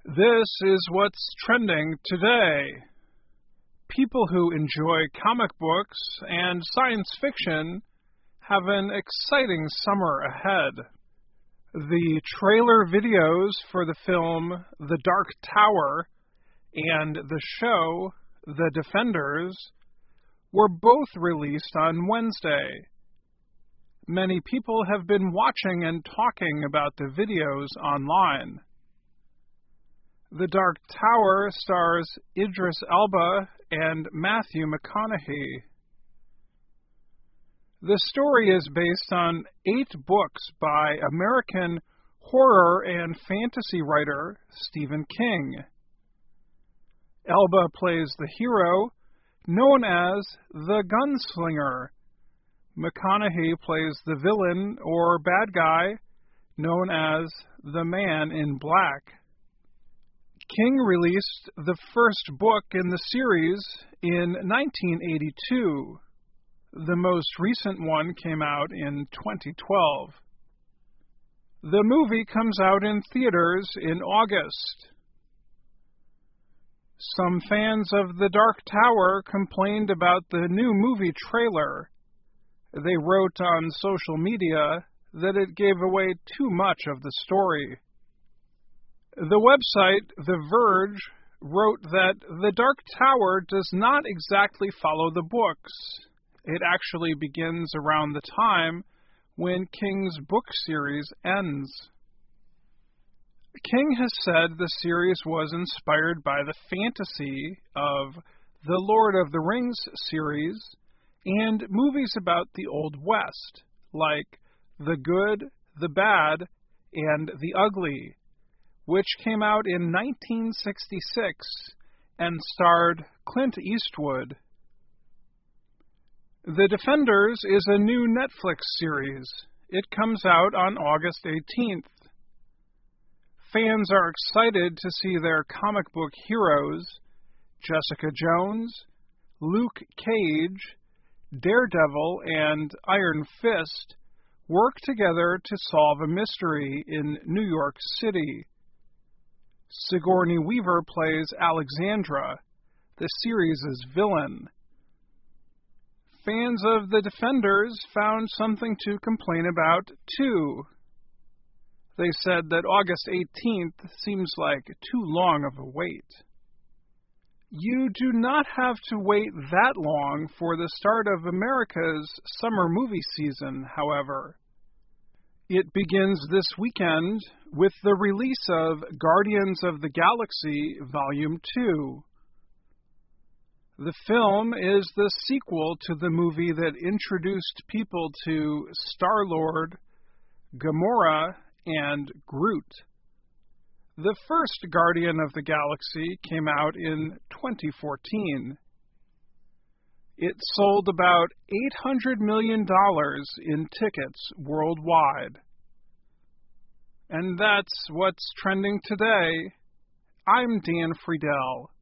This is what's trending today. People who enjoy comic books and science fiction have an exciting summer ahead. The trailer videos for the film The Dark Tower and the show The Defenders were both released on Wednesday. Many people have been watching and talking about the videos online. The Dark Tower stars Idris Elba and Matthew McConaughey. The story is based on 8 books by American horror and fantasy writer Stephen King. Elba plays the hero, known as the Gunslinger. McConaughey plays the villain or bad guy, known as the Man in Black. King released the first book in the series in 1982. The most recent one came out in 2012. The movie comes out in theaters in August. Some fans of The Dark Tower complained about the new movie trailer. They wrote on social media that it gave away too much of the story. The website The Verge wrote that The Dark Tower does not exactly follow the books. It actually begins around the time when King's book series ends. King has said the series was inspired by the fantasy of the Lord of the Rings series and movies about the Old West, like The Good, the Bad, and the Ugly, which came out in 1966 and starred Clint Eastwood. The Defenders is a new Netflix series. It comes out on August 18th. Fans are excited to see their comic book heroes, Jessica Jones, Luke Cage, Daredevil, and Iron Fist, work together to solve a mystery in New York City. Sigourney Weaver plays Alexandra, the series' villain. Fans of The Defenders found something to complain about, too. They said that August 18th seems like too long of a wait. You do not have to wait that long for the start of America's summer movie season, however. It begins this weekend with the release of Guardians of the Galaxy Volume 2. The film is the sequel to the movie that introduced people to Star-Lord, Gamora, and Groot. The first Guardian of the Galaxy came out in 2014. It sold about $800 million in tickets worldwide. And that's what's trending today. I'm Dan Friedel.